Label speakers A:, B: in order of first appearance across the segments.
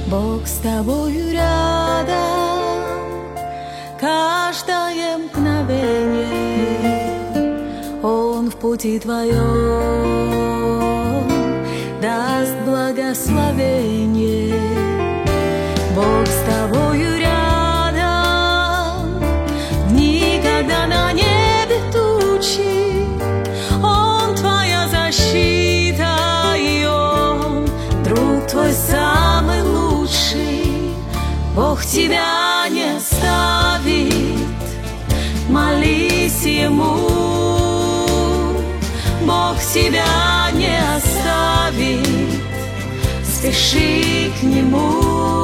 A: Бог с тобою рядом, каждое мгновение Он в пути твоем даст благословение. Бог с тобою рядом, в дни, когда на небе тучи, Он твоя защита, и Он друг твой самый лучший. Бог тебя не оставит, молись Ему. Бог тебя не оставит, спеши к Нему.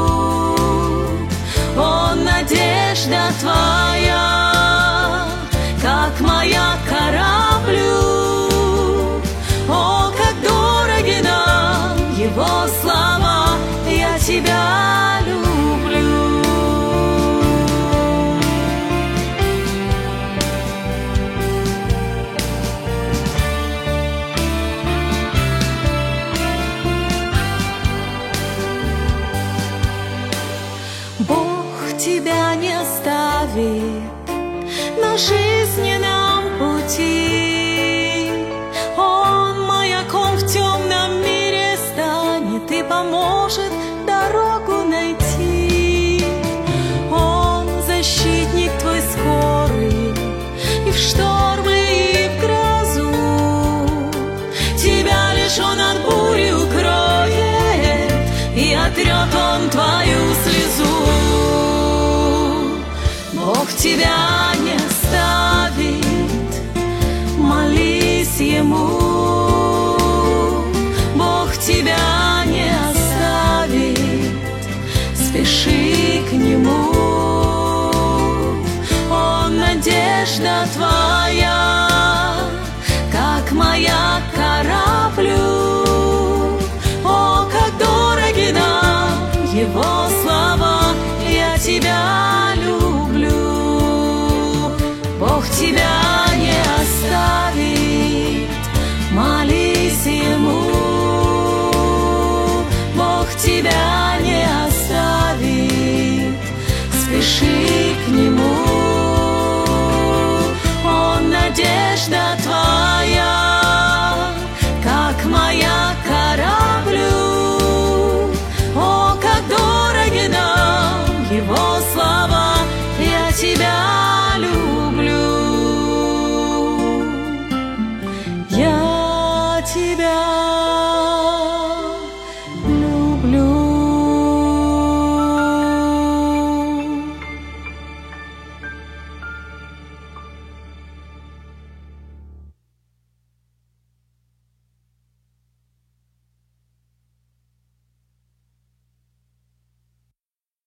A: Он надежда твоя, как маяк кораблю. О, как дороги нам Его слова, я тебя люблю. Бог тебя не оставит на жизненном пути. Он маяком в темном мире станет и поможет дорогу найти. Он защитник твой скорый и в штормы, и в грозу. Тебя лишь Он от бури укроет, и отрет Он твою слезу. Бог тебя не оставит, молись Ему. Бог тебя не оставит, спеши к Нему. Он надежда твоя, как маяк кораблю. О, как дороги нам Его слова, я тебя люблю. Бог тебя не оставит, молись Ему. Бог тебя не оставит, спеши к Нему.